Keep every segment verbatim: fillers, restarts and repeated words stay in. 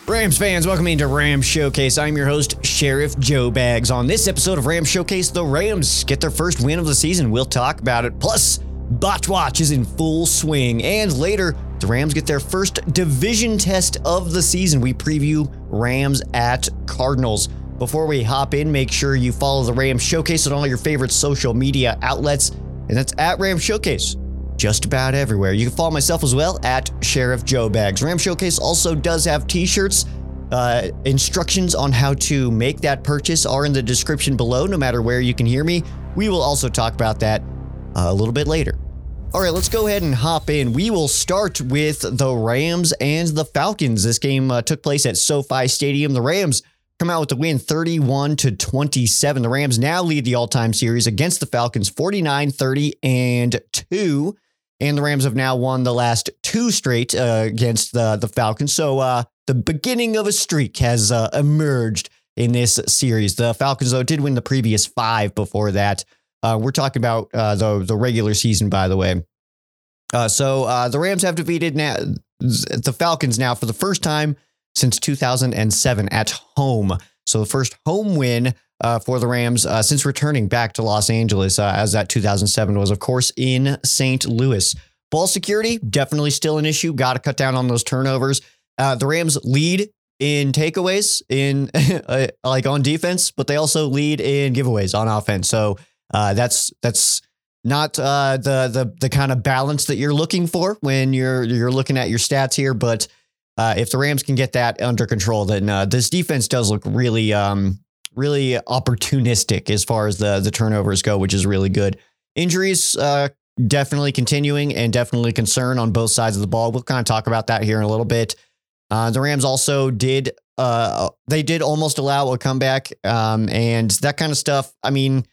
Rams fans, welcome into Rams Showcase. I'm your host, Sheriff Joe Bags. On this episode of Rams Showcase, the Rams get their first win of the season. We'll talk about it. Plus, Bot Watch is in full swing. And later, the Rams get their first division test of the season. We preview Rams at Cardinals. Before we hop in, make sure you follow the Rams Showcase on all your favorite social media outlets. And that's at Rams Showcase. Just about everywhere. You can follow myself as well at Sheriff Joe Bags. Ram Showcase also does have t-shirts. Uh, instructions on how to make that purchase are in the description below, no matter where you can hear me. We will also talk about that uh, a little bit later. All right, let's go ahead and hop in. We will start with the Rams and the Falcons. This game uh, took place at SoFi Stadium. The Rams come out with the win thirty-one to twenty-seven. The Rams now lead the all-time series against the Falcons forty-nine thirty and two. And the Rams have now won the last two straight uh, against the, the Falcons. So uh, the beginning of a streak has uh, emerged in this series. The Falcons, though, did win the previous five before that. Uh, we're talking about uh, the, the regular season, by the way. Uh, so uh, the Rams have defeated now, the Falcons now for the first time since two thousand seven at home. So the first home win Uh, for the Rams uh, since returning back to Los Angeles, uh, as that two thousand seven was, of course, in Saint Louis. Ball security, definitely still an issue. Got to cut down on those turnovers. Uh, the Rams lead in takeaways in uh, like on defense, but they also lead in giveaways on offense. So uh, that's that's not uh, the the the kind of balance that you're looking for when you're you're looking at your stats here. But uh, if the Rams can get that under control, then uh, this defense does look really um, really opportunistic as far as the, the turnovers go, which is really good. Injuries uh, definitely continuing and definitely concern on both sides of the ball. We'll kind of talk about that here in a little bit. Uh, the Rams also did, uh, they did almost allow a comeback um, and that kind of stuff. I mean,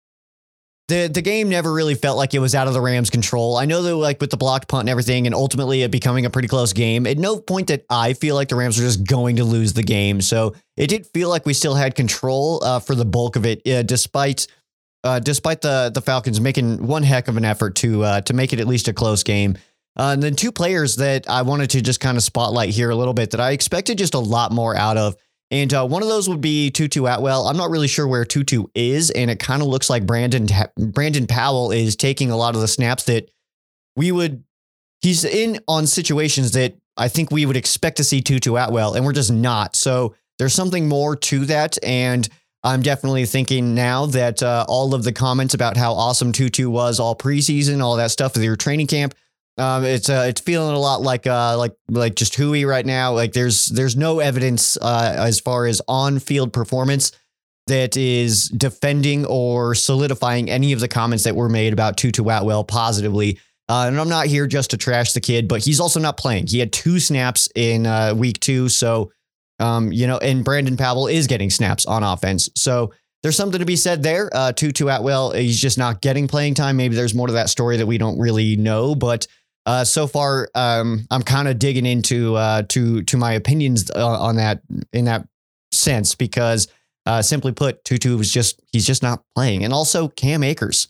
the the game never really felt like it was out of the Rams' control. I know that like with the blocked punt and everything and ultimately it becoming a pretty close game, at no point that I feel like the Rams were just going to lose the game. So it did feel like we still had control uh, for the bulk of it, uh, despite uh, despite the the Falcons making one heck of an effort to uh, to make it at least a close game. Uh, and then two players that I wanted to just kind of spotlight here a little bit that I expected just a lot more out of. And uh, one of those would be Tutu Atwell. I'm not really sure where Tutu is, and it kind of looks like Brandon Brandon Powell is taking a lot of the snaps that we would. He's in on situations that I think we would expect to see Tutu Atwell, and we're just not. So there's something more to that, and I'm definitely thinking now that uh, all of the comments about how awesome Tutu was all preseason, all that stuff with your training camp. Um, it's uh, it's feeling a lot like uh, like like just hooey right now. Like there's there's no evidence uh, as far as on-field performance that is defending or solidifying any of the comments that were made about Tutu Atwell positively. Uh, and I'm not here just to trash the kid, but he's also not playing. He had two snaps in uh, week two, so um, you know, and Brandon Powell is getting snaps on offense. So there's something to be said there. Uh, Tutu Atwell, he's just not getting playing time. Maybe there's more to that story that we don't really know, but. Uh, so far, um, I'm kind of digging into uh, to to my opinions uh, on that in that sense, because uh, simply put, Tutu was just he's just not playing. And also Cam Akers.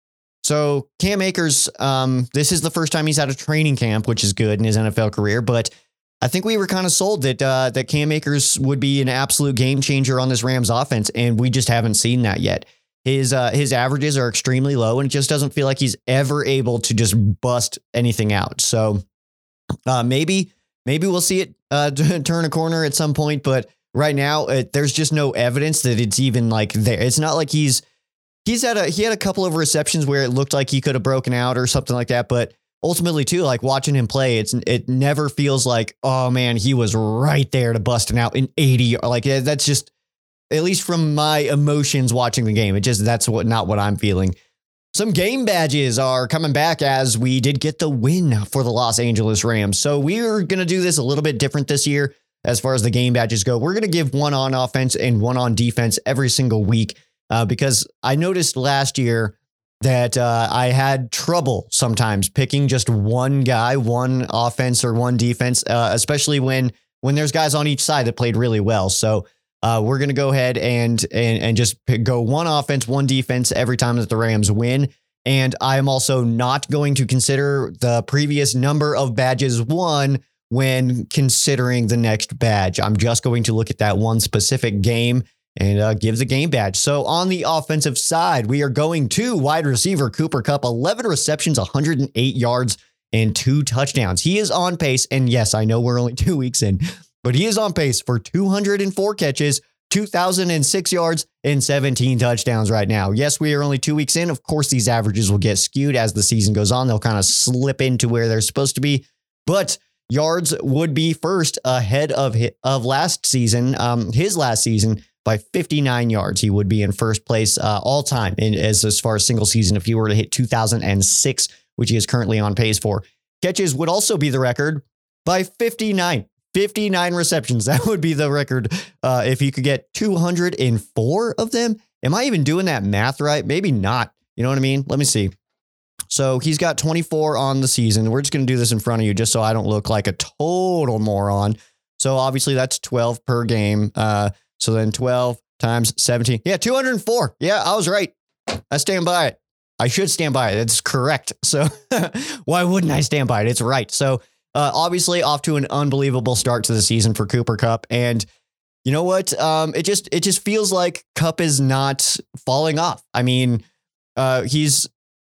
So Cam Akers, um, this is the first time he's had a training camp, which is good in his N F L career. But I think we were kind of sold that uh, that Cam Akers would be an absolute game changer on this Rams offense. And we just haven't seen that yet. His uh, his averages are extremely low, and it just doesn't feel like he's ever able to just bust anything out. So uh, maybe maybe we'll see it uh, turn a corner at some point. But right now, it, there's just no evidence that it's even like there. It's not like he's he's had a he had a couple of receptions where it looked like he could have broken out or something like that. But ultimately, too, like watching him play, it's it never feels like, oh, man, he was right there to busting out in eighty. Like that's just. At least from my emotions watching the game, it just that's what not what I'm feeling. Some game badges are coming back as we did get the win for the Los Angeles Rams. So we're going to do this a little bit different this year as far as the game badges go. We're going to give one on offense and one on defense every single week uh, because I noticed last year that uh, I had trouble sometimes picking just one guy, one offense or one defense, uh, especially when when there's guys on each side that played really well. So Uh, we're going to go ahead and, and and just pick, go one offense, one defense every time that the Rams win. And I am also not going to consider the previous number of badges won when considering the next badge. I'm just going to look at that one specific game and uh, give the game badge. So on the offensive side, we are going to wide receiver Cooper Kupp, eleven receptions, one hundred eight yards, and two touchdowns. He is on pace. And yes, I know we're only two weeks in, but he is on pace for two hundred four catches, two thousand six yards, and seventeen touchdowns right now. Yes, we are only two weeks in. Of course, these averages will get skewed as the season goes on. They'll kind of slip into where they're supposed to be, but yards would be first ahead of of last season, um, his last season, by fifty-nine yards. He would be in first place uh, all time in, as, as far as single season if he were to hit two thousand six, which he is currently on pace for. Catches would also be the record by fifty-nine. fifty-nine receptions. That would be the record uh, if he could get two hundred four of them. Am I even doing that math right? Maybe not. You know what I mean? Let me see. So he's got twenty-four on the season. We're just going to do this in front of you just so I don't look like a total moron. So obviously that's twelve per game. Uh, so then twelve times seventeen. Yeah, two hundred four. Yeah, I was right. I stand by it. I should stand by it. It's correct. So why wouldn't I stand by it? It's right. So uh, obviously off to an unbelievable start to the season for Cooper Kupp. And you know what? Um, it just it just feels like Kupp is not falling off. I mean, uh, he's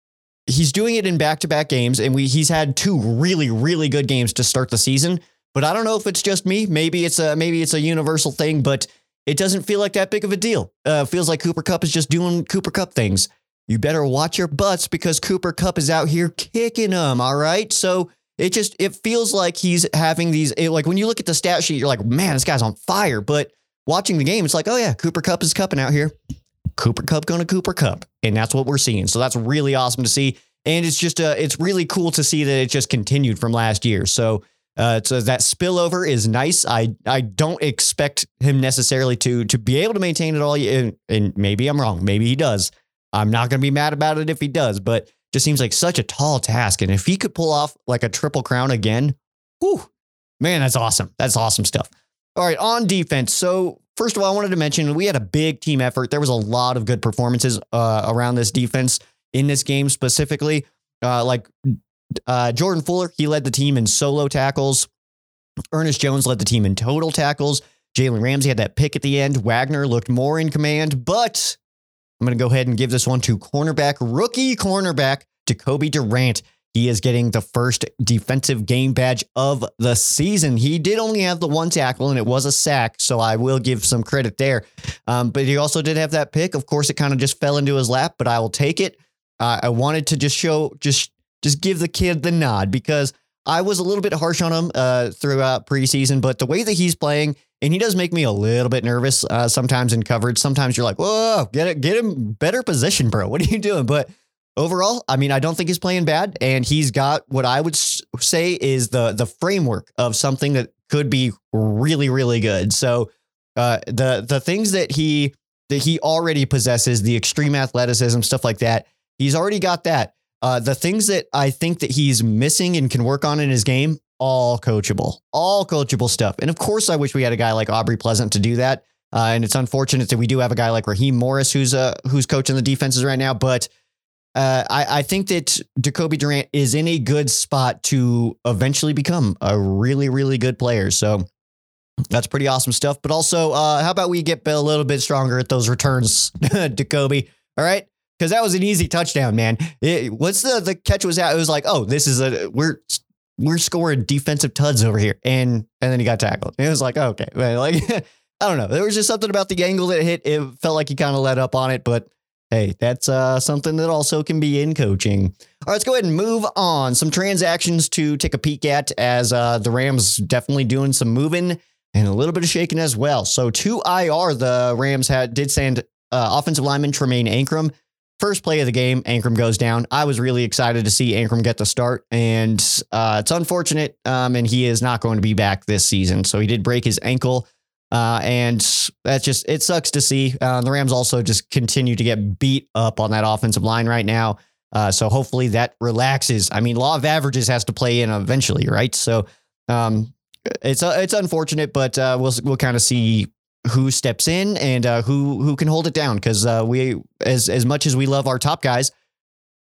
he's doing it in back-to-back games, and we he's had two really, really good games to start the season. But I don't know if it's just me. Maybe it's a maybe it's a universal thing, but it doesn't feel like that big of a deal. Uh, feels like Cooper Kupp is just doing Cooper Kupp things. You better watch your butts because Cooper Kupp is out here kicking them. All right. So it just it feels like he's having these it, like when you look at the stat sheet, you're like, man, this guy's on fire. But watching the game, it's like, oh, yeah, Cooper Kupp is cupping out here. Cooper Kupp going to Cooper Kupp. And that's what we're seeing. So that's really awesome to see. And it's just uh, it's really cool to see that it just continued from last year. So uh, so that spillover is nice. I I don't expect him necessarily to to be able to maintain it all. And, and maybe I'm wrong. Maybe he does. I'm not going to be mad about it if he does, but just seems like such a tall task. And if he could pull off like a triple crown again, whew, man, that's awesome. That's awesome stuff. All right, on defense. So first of all, I wanted to mention we had a big team effort. There was a lot of good performances uh, around this defense in this game specifically. Uh, like uh, Jordan Fuller, he led the team in solo tackles. Ernest Jones led the team in total tackles. Jalen Ramsey had that pick at the end. Wagner looked more in command, but I'm going to go ahead and give this one to cornerback, rookie cornerback, Jacoby Durant. He is getting the first defensive game badge of the season. He did only have the one tackle, and it was a sack, so I will give some credit there. Um, but he also did have that pick. Of course, it kind of just fell into his lap, but I will take it. Uh, I wanted to just show, just, just give the kid the nod because I was a little bit harsh on him uh, throughout preseason, but the way that he's playing, and he does make me a little bit nervous uh, sometimes in coverage. Sometimes you're like, whoa, get it, get him better position, bro. What are you doing? But overall, I mean, I don't think he's playing bad. And he's got what I would say is the the framework of something that could be really, really good. So uh, the the things that he that he already possesses, the extreme athleticism, stuff like that, he's already got that. Uh, the things that I think that he's missing and can work on in his game, all coachable, all coachable stuff. And of course, I wish we had a guy like Aubrey Pleasant to do that. Uh, and it's unfortunate that we do have a guy like Raheem Morris, who's uh, who's coaching the defenses right now. But uh, I, I think that Jacoby Durant is in a good spot to eventually become a really, really good player. So that's pretty awesome stuff. But also, uh, how about we get a little bit stronger at those returns, Jacoby? All right. Because that was an easy touchdown, man. It, what's the the catch was out? It was like, oh, this is a we're we're scoring defensive tuds over here, and and then he got tackled. It was like, okay, like I don't know. There was just something about the angle that it hit. It felt like he kind of let up on it, but hey, that's uh, something that also can be in coaching. All right, let's go ahead and move on. Some transactions to take a peek at as uh, the Rams definitely doing some moving and a little bit of shaking as well. So to I R, the Rams had did send uh, offensive lineman Tremaine Ankrum. First play of the game, Ankrum goes down. I was really excited to see Ankrum get the start, and uh, it's unfortunate, um, and he is not going to be back this season. So he did break his ankle, uh, and that's just, it sucks to see. Uh, the Rams also just continue to get beat up on that offensive line right now. Uh, so hopefully that relaxes. I mean, law of averages has to play in eventually, right? So um, it's uh, it's unfortunate, but uh, we'll we'll kind of see who steps in and uh, who who can hold it down. Because uh, we, as as much as we love our top guys,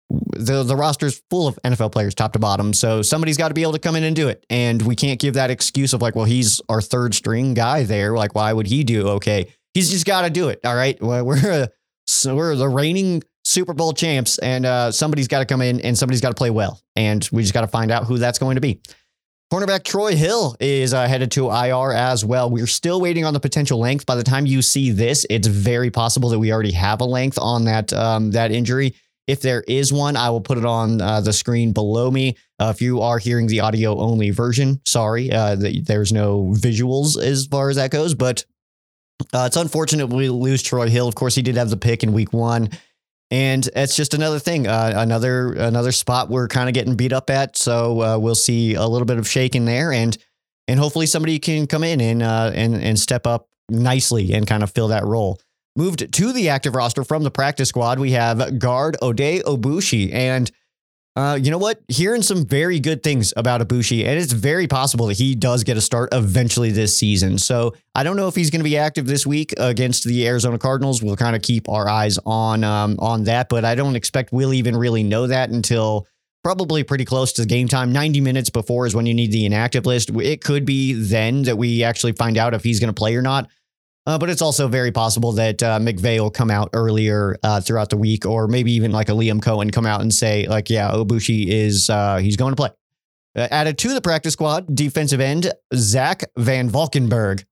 the the roster's full of N F L players, top to bottom. So somebody's got to be able to come in and do it. And we can't give that excuse of like, well, he's our third string guy there. Like, why would he do okay? He's just got to do it. All right. Well, we're a, so we're the reigning Super Bowl champs, and uh, somebody's got to come in and somebody's got to play well. And we just got to find out who that's going to be. Cornerback Troy Hill is uh, headed to I R as well. We're still waiting on the potential length. By the time you see this, it's very possible that we already have a length on that um, that injury. If there is one, I will put it on uh, the screen below me. Uh, if you are hearing the audio only version, sorry, uh, the, there's no visuals as far as that goes. But uh, it's unfortunate we lose Troy Hill. Of course, he did have the pick in week one. And it's just another thing, uh, another another spot we're kind of getting beat up at. So uh, we'll see a little bit of shaking there, and and hopefully somebody can come in and uh, and and step up nicely and kind of fill that role. Moved to the active roster from the practice squad, we have guard Ode Obushi, and uh, you know what? Hearing some very good things about Obushi, and it's very possible that he does get a start eventually this season. So I don't know if he's going to be active this week against the Arizona Cardinals. We'll kind of keep our eyes on um, on that, but I don't expect we'll even really know that until probably pretty close to game time. ninety minutes before is when you need the inactive list. It could be then that we actually find out if he's going to play or not. Uh, but it's also very possible that uh, McVay will come out earlier uh, throughout the week, or maybe even like a Liam Cohen come out and say, like, yeah, Obushi is uh, he's going to play. Uh, added to the practice squad, defensive end Zach Van Valkenburg.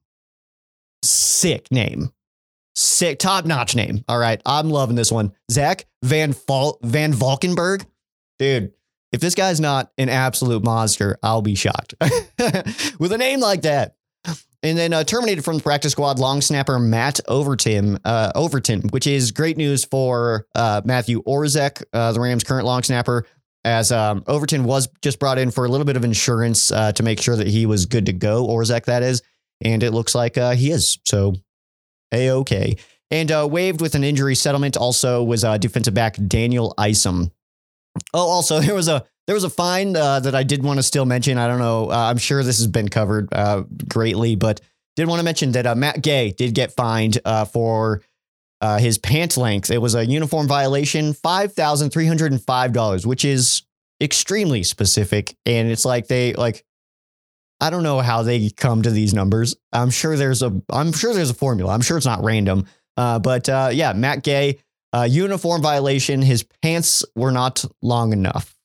Sick name, sick, top notch name. All right, I'm loving this one. Zach Van Val- Van Valkenburg, dude. If this guy's not an absolute monster, I'll be shocked with a name like that. And then uh, terminated from the practice squad, long snapper Matt Overton, uh, Overton, which is great news for uh, Matthew Orzech, uh, the Rams' current long snapper, as um, Overton was just brought in for a little bit of insurance uh, to make sure that he was good to go, Orzech, that is. And it looks like uh, he is. So, A-okay. And uh, waived with an injury settlement also was uh, defensive back Daniel Isom. Oh, also, there was a There was a fine uh, that I did want to still mention. I don't know. Uh, I'm sure this has been covered uh, greatly, but did want to mention that uh, Matt Gay did get fined uh, for uh, his pant length. It was a uniform violation, five thousand three hundred five dollars, which is extremely specific. And it's like they like, I don't know how they come to these numbers. I'm sure there's a I'm sure there's a formula. I'm sure it's not random. Uh, but uh, yeah, Matt Gay, uh, uniform violation. His pants were not long enough.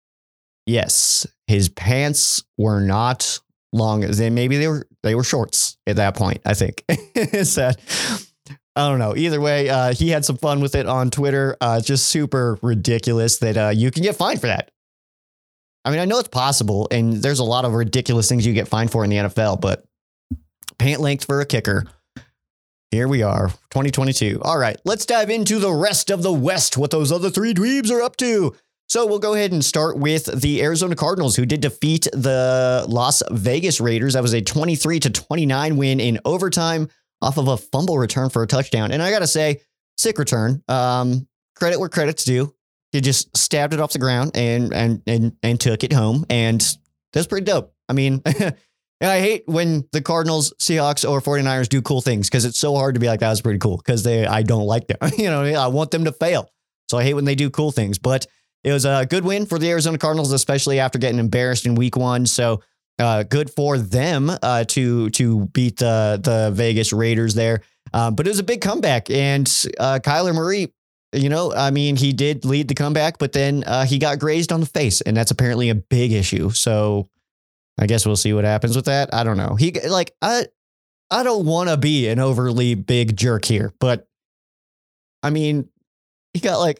Yes, his pants were not long. They maybe they were they were shorts at that point, I think. Is that I don't know. Either way, uh, he had some fun with it on Twitter. Uh, just super ridiculous that uh, you can get fined for that. I mean, I know it's possible, and there's a lot of ridiculous things you get fined for in the N F L, but pant length for a kicker. Here we are, twenty twenty-two. All right, let's dive into the rest of the West, what those other three dweebs are up to. So we'll go ahead and start with the Arizona Cardinals, who did defeat the Las Vegas Raiders. That was a twenty-three to twenty-nine win in overtime off of a fumble return for a touchdown. And I got to say, sick return. Um, credit where credit's due. He just stabbed it off the ground and and and and took it home. And that's pretty dope. I mean, I hate when the Cardinals, Seahawks, or 49ers do cool things because it's so hard to be like, that was pretty cool because they I don't like them. You know, I want them to fail. So I hate when they do cool things. But it was a good win for the Arizona Cardinals, especially after getting embarrassed in week one. So uh, good for them uh, to to beat the, the Vegas Raiders there. Um, but it was a big comeback. And uh, Kyler Murray, you know, I mean, he did lead the comeback, but then uh, he got grazed on the face. And that's apparently a big issue. So I guess we'll see what happens with that. I don't know. He like I I don't want to be an overly big jerk here, but I mean, he got like.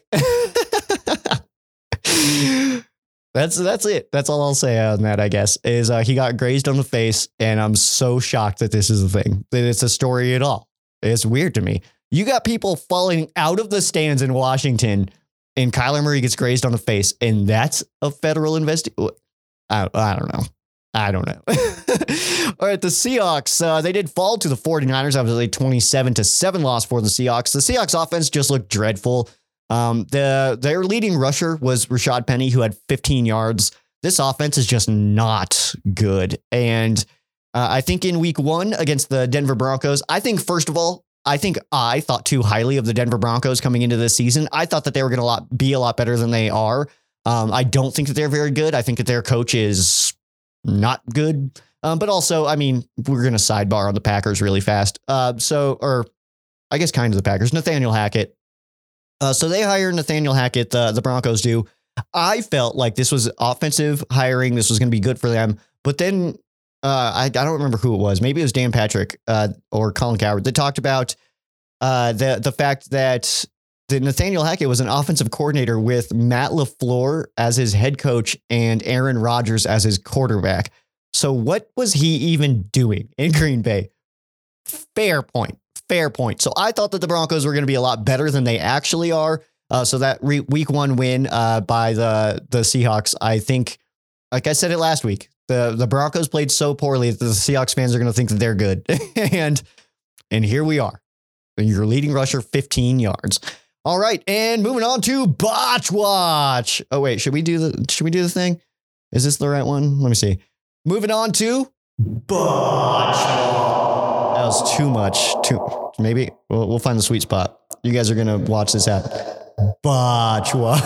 That's that's it. That's all I'll say on that, I guess, is uh, he got grazed on the face. And I'm so shocked that this is a thing, that it's a story at all. It's weird to me. You got people falling out of the stands in Washington and Kyler Murray gets grazed on the face. And that's a federal investigation. I, I don't know. I don't know. All right. The Seahawks, uh, they did fall to the 49ers. That was a twenty-seven to seven loss for the Seahawks. The Seahawks offense just looked dreadful. Um, the their leading rusher was Rashad Penny, who had fifteen yards. This offense is just not good. And uh, I think in week one against the Denver Broncos, I think, first of all, I think I thought too highly of the Denver Broncos coming into this season. I thought that they were going to lot be a lot better than they are. Um, I don't think that they're very good. I think that their coach is not good. Um, but also, I mean, we're going to sidebar on the Packers really fast. Uh, so, or I guess kind of the Packers, Nathaniel Hackett. Uh, so they hire Nathaniel Hackett, the, the Broncos do. I felt like this was offensive hiring. This was going to be good for them. But then uh, I, I don't remember who it was. Maybe it was Dan Patrick uh, or Colin Cowherd that talked about uh, the, the fact that the Nathaniel Hackett was an offensive coordinator with Matt LaFleur as his head coach and Aaron Rodgers as his quarterback. So what was he even doing in Green Bay? Fair point. Fair point. So I thought that the Broncos were going to be a lot better than they actually are. Uh, so that re- week one win uh, by the, the Seahawks, I think, like I said it last week, the, the Broncos played so poorly that the Seahawks fans are going to think that they're good. and and here we are. Your leading rusher, fifteen yards. All right, and moving on to Botch Watch. Oh wait, should we do the should we do the thing? Is this the right one? Let me see. Moving on to Botch Watch. That was too much. Too maybe we'll, we'll find the sweet spot. You guys are gonna watch this happen. Botch Watch.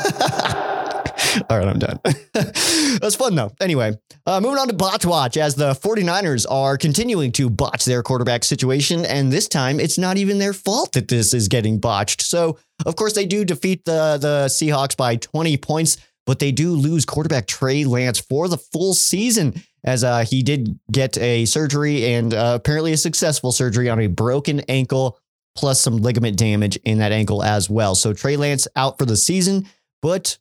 All right, I'm done. That's fun though. Anyway, uh, moving on to Botch Watch as the 49ers are continuing to botch their quarterback situation. And this time it's not even their fault that this is getting botched. So of course they do defeat the, the Seahawks by twenty points, but they do lose quarterback Trey Lance for the full season as uh, he did get a surgery and uh, apparently a successful surgery on a broken ankle, plus some ligament damage in that ankle as well. So Trey Lance out for the season, but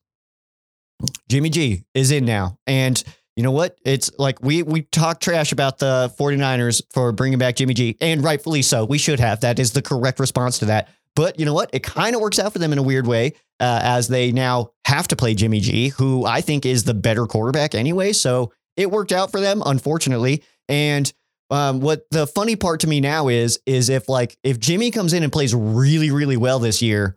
Jimmy G is in now. And you know what? It's like we we talk trash about the 49ers for bringing back Jimmy G, and rightfully so. We should have. That is the correct response to that. But you know what? It kind of works out for them in a weird way uh, as they now have to play Jimmy G, who I think is the better quarterback anyway. So it worked out for them, unfortunately. And um, what the funny part to me now is, is if like if Jimmy comes in and plays really, really well this year,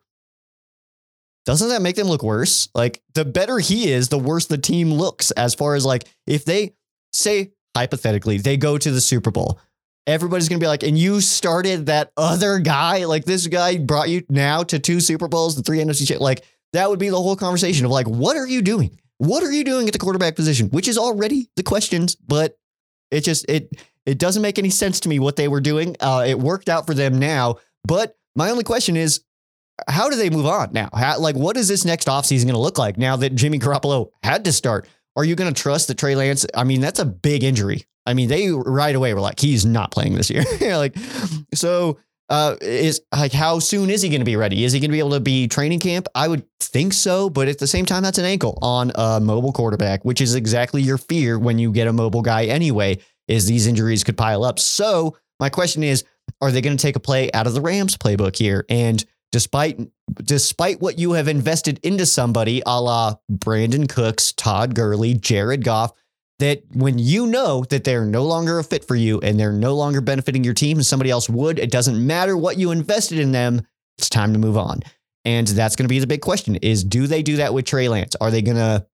doesn't that make them look worse? Like the better he is, the worse the team looks as far as like if they say hypothetically they go to the Super Bowl, everybody's going to be like, and you started that other guy, like this guy brought you now to two Super Bowls, the three N F C, like that would be the whole conversation of like, what are you doing? What are you doing at the quarterback position? Which is already the questions, but it just, it, it doesn't make any sense to me what they were doing. Uh, it worked out for them now, but my only question is, how do they move on now? How, like, what is this next offseason going to look like now that Jimmy Garoppolo had to start? Are you going to trust that Trey Lance? I mean, that's a big injury. I mean, they right away were like, he's not playing this year. like, so uh, is like, how soon is he going to be ready? Is he going to be able to be training camp? I would think so. But at the same time, that's an ankle on a mobile quarterback, which is exactly your fear when you get a mobile guy anyway, is these injuries could pile up. So my question is, are they going to take a play out of the Rams playbook here? And Despite despite what you have invested into somebody, a la Brandon Cooks, Todd Gurley, Jared Goff, that when you know that they're no longer a fit for you and they're no longer benefiting your team and somebody else would, it doesn't matter what you invested in them, it's time to move on. And that's going to be the big question is, do they do that with Trey Lance? Are they going to,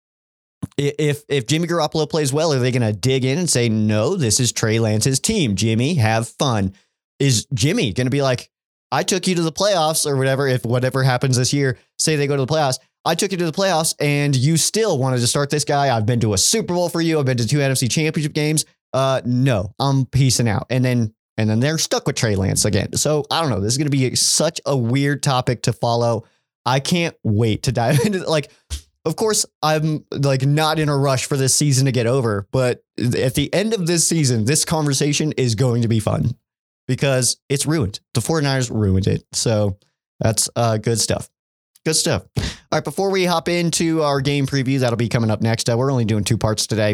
if if Jimmy Garoppolo plays well, are they going to dig in and say, no, this is Trey Lance's team. Jimmy, have fun. Is Jimmy going to be like, I took you to the playoffs or whatever, if whatever happens this year, say they go to the playoffs. I took you to the playoffs and you still wanted to start this guy. I've been to a Super Bowl for you. I've been to two N F C championship games. Uh, no, I'm peacing out. And then and then they're stuck with Trey Lance again. So I don't know. This is going to be such a weird topic to follow. I can't wait to dive into it. Like, of course, I'm like not in a rush for this season to get over. But at the end of this season, this conversation is going to be fun. Because it's ruined. The 49ers ruined it. So that's uh, good stuff. Good stuff. All right, before we hop into our game preview, that'll be coming up next. Uh, we're only doing two parts today.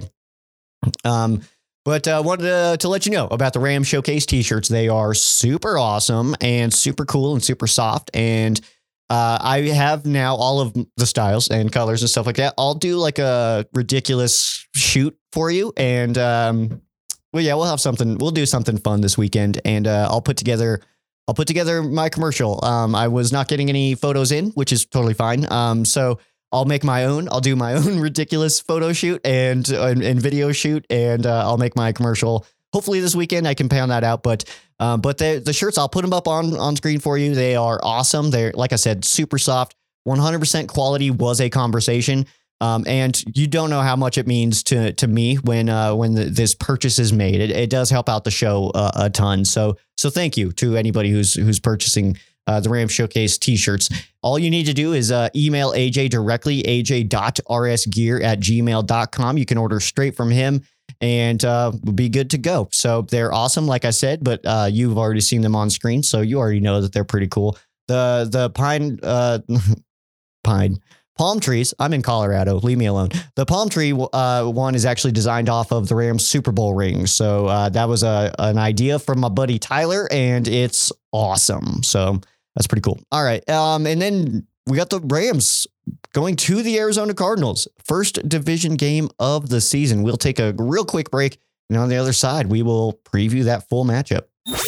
Um, but I uh, wanted to, to let you know about the Ram Showcase t-shirts. They are super awesome and super cool and super soft. And uh, I have now all of the styles and colors and stuff like that. I'll do like a ridiculous shoot for you. And um Well, yeah, we'll have something. We'll do something fun this weekend, and uh, I'll put together. I'll put together my commercial. Um, I was not getting any photos in, which is totally fine. Um, so I'll make my own. I'll do my own ridiculous photo shoot and and, and video shoot, and uh, I'll make my commercial. Hopefully this weekend I can pound that out. But Um, but the the shirts, I'll put them up on on screen for you. They are awesome. They're, like I said, super soft. one hundred percent quality was a conversation. Um, and you don't know how much it means to to me when uh, when the, this purchase is made. It, it does help out the show uh, a ton. So so thank you to anybody who's who's purchasing uh, the Rams Showcase t-shirts. All you need to do is uh, email A J directly, a j dot r s gear at gmail dot com. You can order straight from him and uh, we'll be good to go. So they're awesome, like I said, but uh, you've already seen them on screen, so you already know that they're pretty cool. The the pine uh, pine. Palm trees. I'm in Colorado. Leave me alone. The palm tree uh, one is actually designed off of the Rams Super Bowl ring. So uh, that was a an idea from my buddy Tyler, and it's awesome. So that's pretty cool. All right. Um, and then we got the Rams going to the Arizona Cardinals. First division game of the season. We'll take a real quick break, and on the other side, we will preview that full matchup.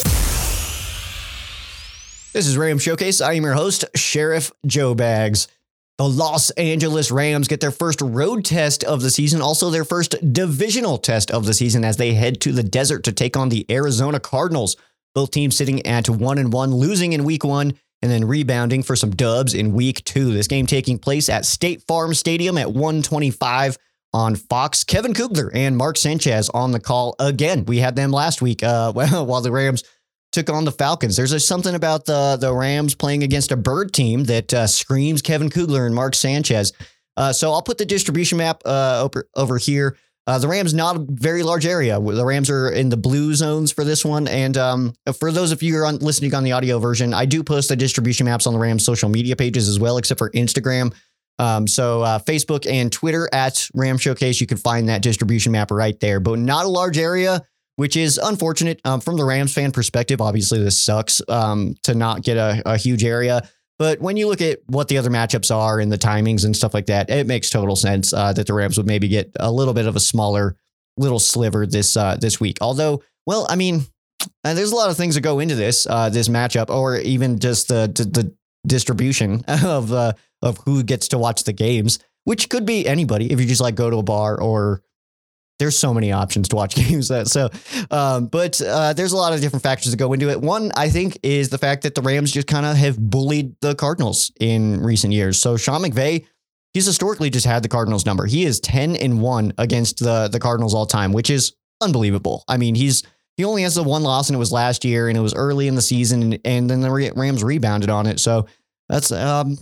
This is Rams Showcase. I am your host, Sheriff Joe Bags. The Los Angeles Rams get their first road test of the season, also their first divisional test of the season as they head to the desert to take on the Arizona Cardinals. Both teams sitting at one and one, losing in week one and then rebounding for some dubs in week two. This game taking place at State Farm Stadium at one twenty-five on Fox. Kevin Kugler and Mark Sanchez on the call again. We had them last week uh, while the Rams took on the Falcons. There's a, something about the, the Rams playing against a bird team that uh, screams Kevin Kugler and Mark Sanchez. Uh, so I'll put the distribution map uh, over, over here. Uh, the Rams, not a very large area. The Rams are in the blue zones for this one. And um, for those of you who are on, listening on the audio version, I do post the distribution maps on the Rams social media pages as well, except for Instagram. Um, so uh, Facebook and Twitter at Ram Showcase, you can find that distribution map right there, but not a large area, which is unfortunate um, from the Rams fan perspective. Obviously, this sucks um, to not get a, a huge area. But when you look at what the other matchups are and the timings and stuff like that, it makes total sense uh, that the Rams would maybe get a little bit of a smaller little sliver this uh, this week. Although, well, I mean, uh, there's a lot of things that go into this uh, this matchup, or even just the the, the distribution of uh, of who gets to watch the games, which could be anybody if you just like go to a bar or. There's so many options to watch games. That so, um, but uh, there's a lot of different factors that go into it. One, I think, is the fact that the Rams just kind of have bullied the Cardinals in recent years. So Sean McVay, he's historically just had the Cardinals number. He is ten and one against the the Cardinals all time, which is unbelievable. I mean, he's he only has the one loss, and it was last year, and it was early in the season, and, and then the Rams rebounded on it. So that's um,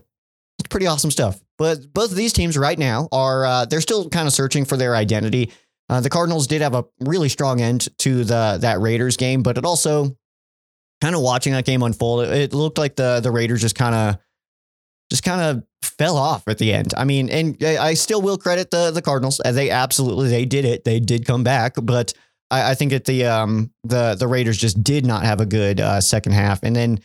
pretty awesome stuff. But both of these teams right now are, uh, they're still kind of searching for their identity. Uh, the Cardinals did have a really strong end to the that Raiders game, but it also kind of watching that game unfold, it, it looked like the the Raiders just kind of just kind of fell off at the end. I mean, and I still will credit the the Cardinals. They absolutely, they did it. They did come back, but I, I think that the um the the Raiders just did not have a good uh, second half. And then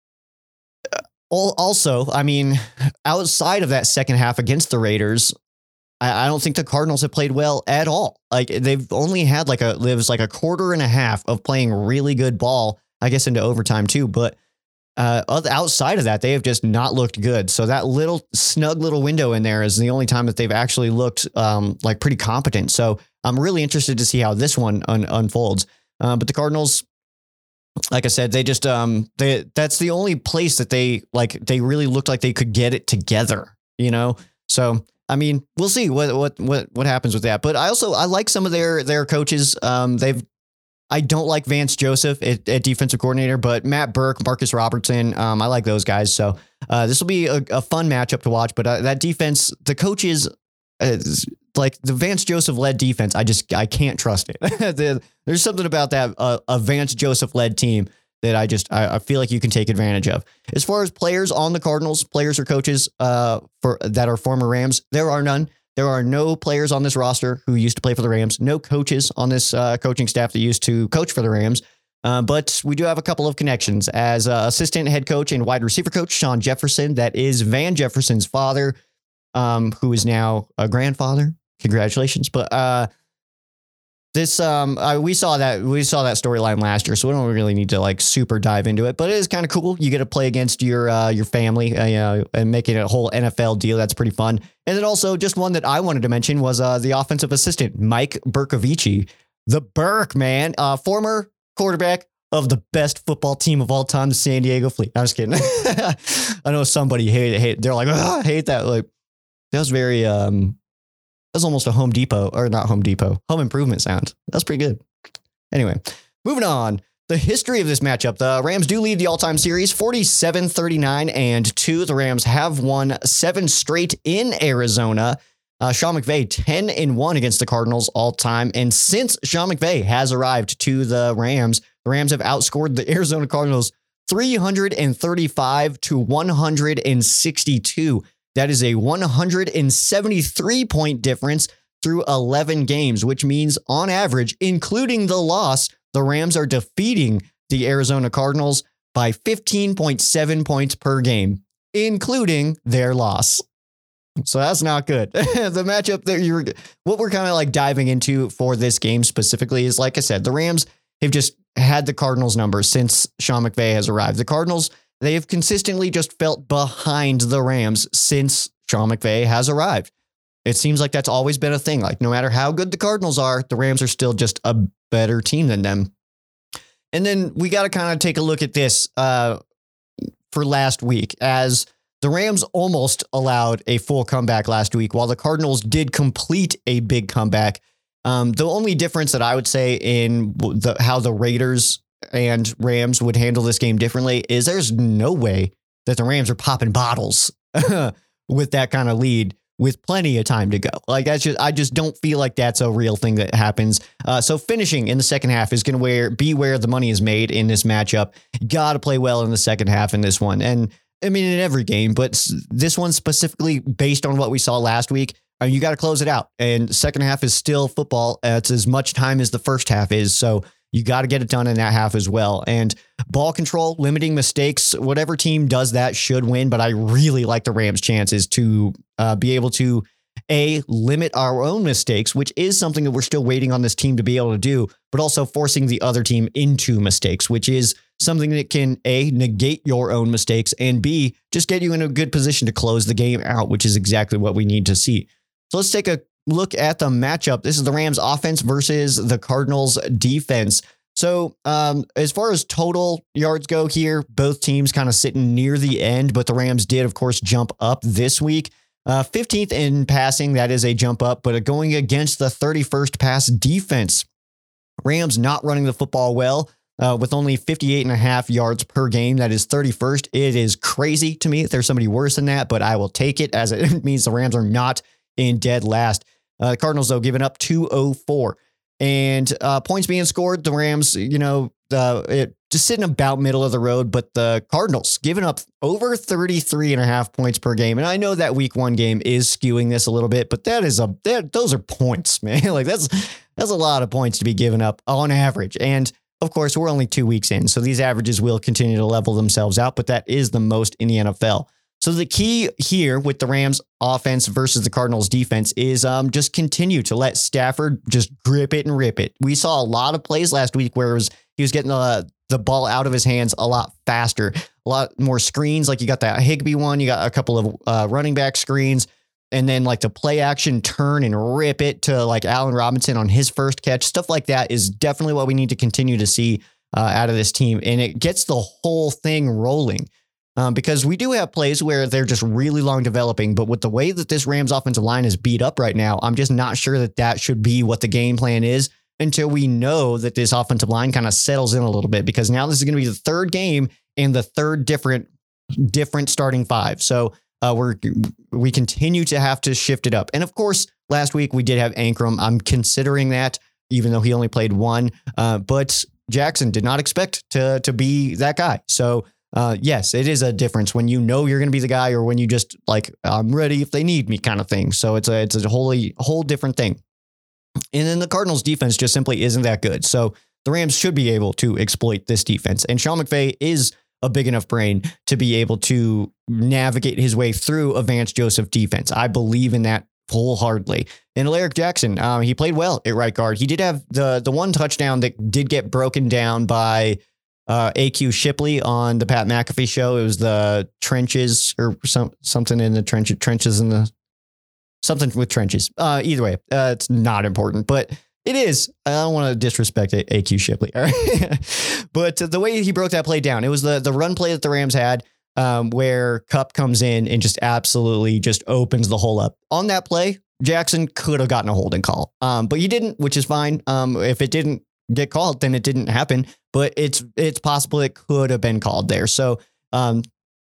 also, I mean, outside of that second half against the Raiders, I, I don't think the Cardinals have played well at all. Like they've only had like a, it was like a quarter and a half of playing really good ball, I guess into overtime too. But uh, outside of that, they have just not looked good. So that little snug little window in there is the only time that they've actually looked um, like pretty competent. So I'm really interested to see how this one un- unfolds. Uh, but the Cardinals, like I said, they just um they that's the only place that they like they really looked like they could get it together, you know. So I mean, we'll see what what what what happens with that. But I also I like some of their their coaches. Um, they've I don't like Vance Joseph at, at defensive coordinator, but Matt Burke, Marcus Robertson, um, I like those guys. So uh, this will be a, a fun matchup to watch. But uh, that defense, the coaches. Uh, like the Vance Joseph led defense, I just I can't trust it. the, there's something about that uh, a Vance Joseph led team that I just I, I feel like you can take advantage of. As far as players on the Cardinals, players or coaches uh, for that are former Rams, there are none. There are no players on this roster who used to play for the Rams. No coaches on this uh, coaching staff that used to coach for the Rams. Uh, but we do have a couple of connections as uh, assistant head coach and wide receiver coach Sean Jefferson. That is Van Jefferson's father, um, who is now a grandfather. Congratulations. But uh, this, um, uh, we saw that we saw that storyline last year, so we don't really need to like super dive into it. But it is kind of cool. You get to play against your uh, your family, uh, you know, and make it a whole N F L deal. That's pretty fun. And then also, just one that I wanted to mention was uh, the offensive assistant, Mike Bercovici, the Burke man, uh, former quarterback, of the best football team of all time, the San Diego Fleet. I'm just kidding. I know somebody hate it. Hate. They're like, oh, I hate that. Like that was very. Um, that was almost a Home Depot or not Home Depot. Home Improvement sound. That's pretty good. Anyway, moving on. The history of this matchup, the Rams do lead the all-time series forty-seven thirty-nine and two. The Rams have won seven straight in Arizona. Uh, Sean McVay ten and one against the Cardinals all time. And since Sean McVay has arrived to the Rams, the Rams have outscored the Arizona Cardinals three hundred thirty-five to one hundred sixty-two. That is a one hundred seventy-three point difference through eleven games, which means on average, including the loss, the Rams are defeating the Arizona Cardinals by fifteen point seven points per game, including their loss. So that's not good. The matchup that you're, what we're kind of like diving into for this game specifically is, like I said, the Rams have just had the Cardinals numbers since Sean McVay has arrived. The Cardinals, they have consistently just felt behind the Rams since Sean McVay has arrived. It seems like that's always been a thing. Like no matter how good the Cardinals are, the Rams are still just a better team than them. And then we got to kind of take a look at this uh, for last week, as the Rams almost allowed a full comeback last week, while the Cardinals did complete a big comeback. Um, the only difference that I would say in the, how the Raiders and Rams would handle this game differently is there's no way that the Rams are popping bottles with that kind of lead with plenty of time to go. Like that's just, I just don't feel like that's a real thing that happens. Uh, so finishing in the second half is going to be where the money is made in this matchup. Got to play well in the second half in this one. And I mean, in every game, but this one specifically based on what we saw last week, uh, you got to close it out. And second half is still football. Uh, it's as much time as the first half is. So you got to get it done in that half as well. And ball control, limiting mistakes, whatever team does that should win. But I really like the Rams' chances to uh, be able to, A, limit our own mistakes, which is something that we're still waiting on this team to be able to do, but also forcing the other team into mistakes, which is something that can, A, negate your own mistakes, and B, just get you in a good position to close the game out, which is exactly what we need to see. So let's take a look at the matchup. This is the Rams offense versus the Cardinals defense. So um, as far as total yards go here, both teams kind of sitting near the end, but the Rams did, of course, jump up this week. Uh, fifteenth in passing, that is a jump up, but going against the thirty-first pass defense. Rams not running the football well uh, with only fifty-eight and a half yards per game. That is thirty-first. It is crazy to me if there's somebody worse than that, but I will take it as it means the Rams are not in dead last. Uh, Cardinals, though, giving up two oh four. And uh, points being scored, the Rams, you know, uh, it just sitting about middle of the road, but the Cardinals giving up over thirty-three and a half points per game. And I know that week one game is skewing this a little bit, but that is a, that, those are points, man. Like that's, that's a lot of points to be given up on average. And of course, we're only two weeks in, so these averages will continue to level themselves out, but that is the most in the N F L. So the key here with the Rams offense versus the Cardinals defense is um, just continue to let Stafford just grip it and rip it. We saw a lot of plays last week where it was, he was getting the, the ball out of his hands a lot faster, a lot more screens. Like you got that Higbee one, you got a couple of uh, running back screens, and then like the play action turn and rip it to like Allen Robinson on his first catch. Stuff like that is definitely what we need to continue to see uh, out of this team. And it gets the whole thing rolling. Um, because we do have plays where they're just really long developing, but with the way that this Rams offensive line is beat up right now, I'm just not sure that that should be what the game plan is until we know that this offensive line kind of settles in a little bit, because now this is going to be the third game and the third different, different starting five. So uh, we're, we continue to have to shift it up. And of course, last week we did have Ankrum. I'm considering that, even though he only played one, uh, but Jackson did not expect to, to be that guy. So Uh, yes, it is a difference when you know you're going to be the guy, or when you just like, I'm ready if they need me kind of thing. So it's a, it's a wholly, whole different thing. And then the Cardinals defense just simply isn't that good. So the Rams should be able to exploit this defense. And Sean McVay is a big enough brain to be able to navigate his way through a Vance Joseph defense. I believe in that wholeheartedly. And Alaric Jackson, um, he played well at right guard. He did have the, the one touchdown that did get broken down by Uh, A Q Shipley on the Pat McAfee show. It was the trenches or some something in the trench, trenches in the something with trenches. Uh, either way, uh, it's not important. But It is. I don't want to disrespect A Q Shipley. All right. But the way he broke that play down, it was the, the run play that the Rams had um, where Kupp comes in and just absolutely just opens the hole up. On that play, Jackson could have gotten a holding call, um, but he didn't, which is fine. Um, if it didn't get called, then it didn't happen. But it's it's possible it could have been called there. So um,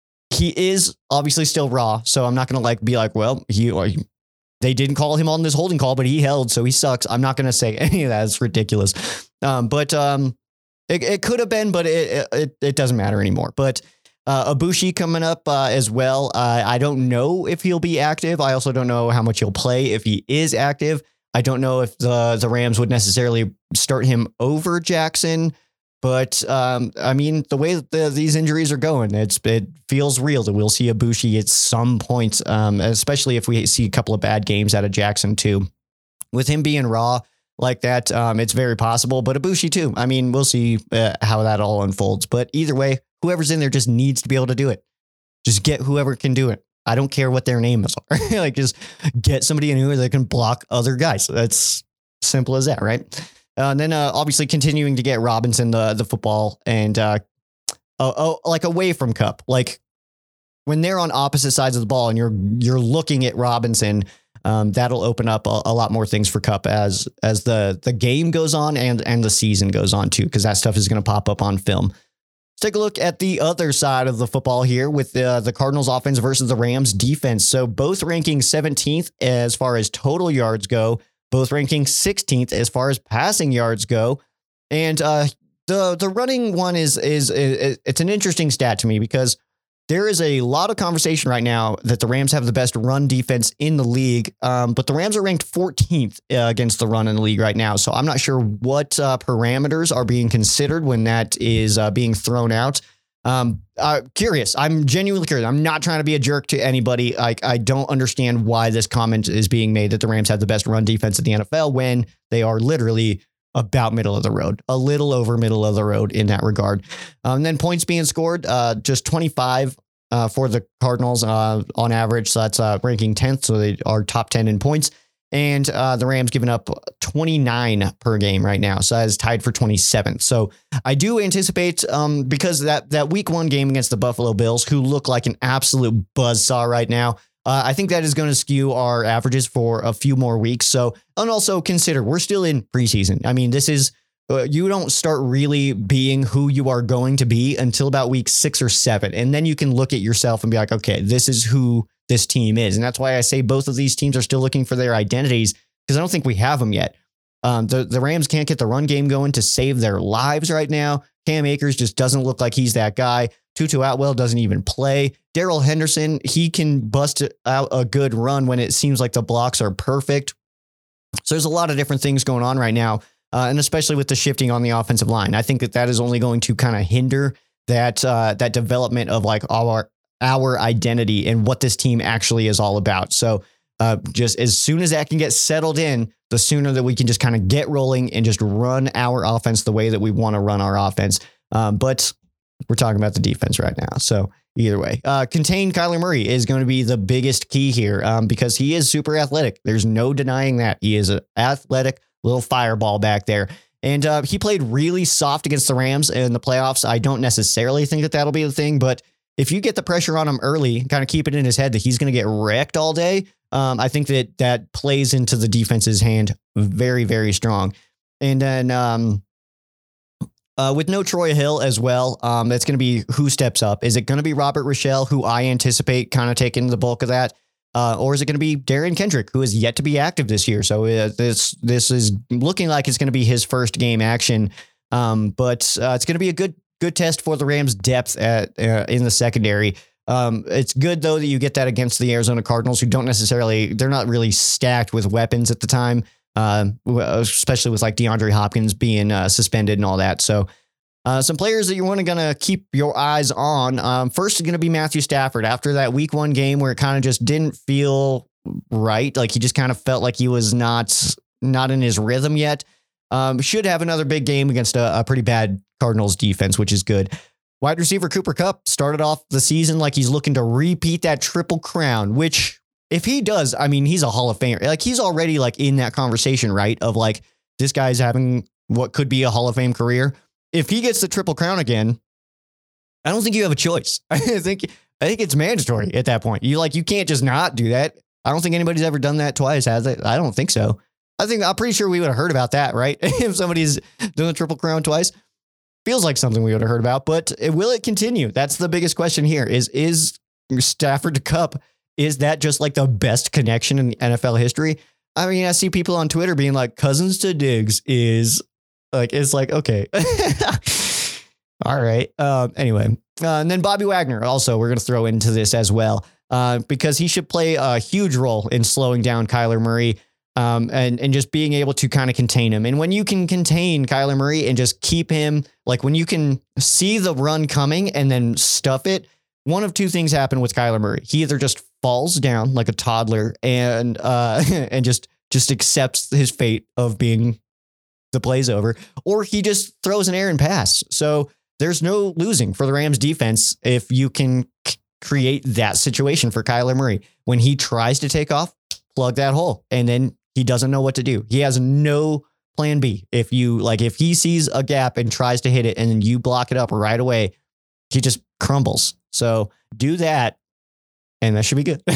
he is obviously still raw. So I'm not going to like be like, well, he or he, they didn't call him on this holding call, but he held, so he sucks. I'm not going to say any of that. It's ridiculous. Um, but um, it, it could have been, but it, it it doesn't matter anymore. But uh, Ibushi coming up uh, as well. Uh, I don't know if he'll be active. I also don't know how much he'll play if he is active. I don't know if the the Rams would necessarily start him over Jackson. But um, I mean, the way that the, these injuries are going, it's it feels real that we'll see Ibushi at some point, um, especially if we see a couple of bad games out of Jackson too. With him being raw like that, um, it's very possible. But Ibushi too. I mean, we'll see uh, how that all unfolds. But either way, whoever's in there just needs to be able to do it. Just get whoever can do it. I don't care what their names are. Like, just get somebody in here that can block other guys. That's simple as that, right? Uh, and then uh, obviously continuing to get Robinson the the football and uh, oh, oh, like away from Kupp. Like when they're on opposite sides of the ball and you're you're looking at Robinson, um, that'll open up a, a lot more things for Kupp as as the the game goes on and and the season goes on too, because that stuff is going to pop up on film. Let's take a look at the other side of the football here with the the Cardinals offense versus the Rams defense. So both ranking seventeenth as far as total yards go. Both ranking sixteenth as far as passing yards go. And uh, the the running one is, is is it's an interesting stat to me because there is a lot of conversation right now that the Rams have the best run defense in the league. Um, but the Rams are ranked fourteenth uh, against the run in the league right now. So I'm not sure what uh, parameters are being considered when that is uh, being thrown out. Um, uh, curious. I'm genuinely curious. I'm not trying to be a jerk to anybody. I, I don't understand why this comment is being made that the Rams have the best run defense in the N F L when they are literally about middle of the road, a little over middle of the road in that regard. Um, and then points being scored, uh, just twenty-five uh, for the Cardinals uh, on average. So that's uh, ranking tenth. So they are top ten in points. And uh, the Rams giving up twenty-nine per game right now. So that is tied for twenty-seventh. So I do anticipate um, because that that week one game against the Buffalo Bills, who look like an absolute buzzsaw right now, uh, I think that is going to skew our averages for a few more weeks. So, and also consider we're still in preseason. I mean, this is uh, you don't start really being who you are going to be until about week six or seven. And then you can look at yourself and be like, okay, this is who this team is. And that's why I say both of these teams are still looking for their identities because I don't think we have them yet. Um, the, the Rams can't get the run game going to save their lives right now. Cam Akers just doesn't look like he's that guy. Tutu Atwell doesn't even play. Darrell Henderson, he can bust out a good run when it seems like the blocks are perfect. So there's a lot of different things going on right now. Uh, and especially with the shifting on the offensive line, I think that that is only going to kind of hinder that, uh, that development of like our, our identity and what this team actually is all about. So uh, just as soon as that can get settled in, the sooner that we can just kind of get rolling and just run our offense the way that we want to run our offense. Um, but we're talking about the defense right now. So either way, uh, contain Kyler Murray is going to be the biggest key here um, because he is super athletic. There's no denying that. He is an athletic little fireball back there. And uh, he played really soft against the Rams in the playoffs. I don't necessarily think that that'll be the thing, but if you get the pressure on him early, kind of keep it in his head that he's going to get wrecked all day, um, I think that that plays into the defense's hand very, very strong. And then um, uh, with no Troy Hill as well, um, that's going to be who steps up. Is it going to be Robert Rochelle, who I anticipate kind of taking the bulk of that? Uh, or is it going to be Darian Kendrick, who is yet to be active this year? So uh, this this is looking like it's going to be his first game action. Um, but uh, it's going to be a good good test for the Rams' depth at uh, in the secondary. Um, it's good, though, that you get that against the Arizona Cardinals, who don't necessarily, they're not really stacked with weapons at the time, uh, especially with like DeAndre Hopkins being uh, suspended and all that. So uh, some players that you want to going to keep your eyes on. Um, first is going to be Matthew Stafford. After that week one game where it kind of just didn't feel right, like he just kind of felt like he was not, not in his rhythm yet. Um, should have another big game against a, a pretty bad Cardinals defense, which is good. Wide receiver Cooper Kupp started off the season like he's looking to repeat that triple crown, which if he does, I mean, he's a Hall of Famer. Like he's already like in that conversation, right? Of like this guy's having what could be a Hall of Fame career. If he gets the Triple Crown again, I don't think you have a choice. I think I think it's mandatory at that point. You like you can't just not do that. I don't think anybody's ever done that twice, has it? I don't think so. I think I'm pretty sure we would have heard about that, right? If somebody's doing the Triple Crown twice, feels like something we would have heard about. But it, will it continue? That's the biggest question here. Is is Stafford to Kupp? Is that just like the best connection in N F L history? I mean, I see people on Twitter being like, Cousins to Diggs is like, it's like, okay. All right. Um, anyway, uh, and then Bobby Wagner also, we're going to throw into this as well, uh, because he should play a huge role in slowing down Kyler Murray, um, and, and just being able to kind of contain him. And when you can contain Kyler Murray and just keep him, like when you can see the run coming and then stuff it, one of two things happen with Kyler Murray. He either just falls down like a toddler and, uh, and just, just accepts his fate of being the play's over, or he just throws an errant pass. So there's no losing for the Rams defense if you can c- create that situation for Kyler Murray. When he tries to take off, plug that hole, and then he doesn't know what to do. He has no plan B. If you like, if he sees a gap and tries to hit it and then you block it up right away, he just crumbles. So do that, and that should be good.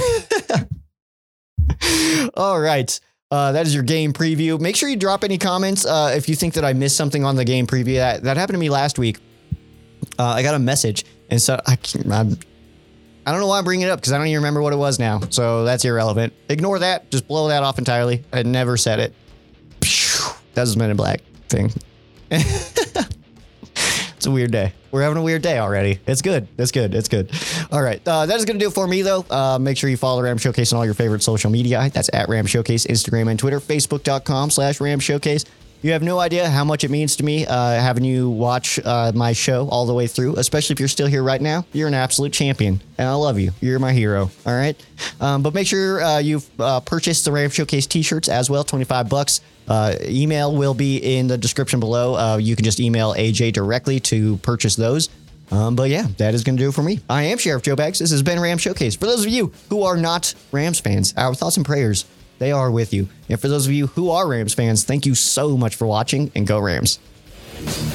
All right. Uh, that is your game preview. Make sure you drop any comments uh, if you think that I missed something on the game preview. That, that happened to me last week. Uh, I got a message, and so I can't, I'm, I don't know why I'm bringing it up because I don't even remember what it was now. So that's irrelevant. Ignore that. Just blow that off entirely. I never said it. That was a Men in Black thing. It's a weird day. We're having a weird day already. It's good. It's good. It's good. All right. Uh, that is going to do it for me, though. Uh, make sure you follow Ram Showcase on all your favorite social media. That's at Ram Showcase, Instagram and Twitter, facebook.com slash Ram Showcase. You have no idea how much it means to me uh, having you watch uh, my show all the way through, especially if you're still here right now. You're an absolute champion, and I love you. You're my hero. All right. Um, but make sure uh, you've uh, purchased the Ram Showcase t-shirts as well, twenty-five bucks. Uh, email will be in the description below. Uh, you can just email A J directly to purchase those. Um, but yeah, that is going to do it for me. I am Sheriff Joe Bags. This has been Ram Showcase. For those of you who are not Rams fans, our thoughts and prayers, they are with you. And for those of you who are Rams fans, thank you so much for watching, and go Rams.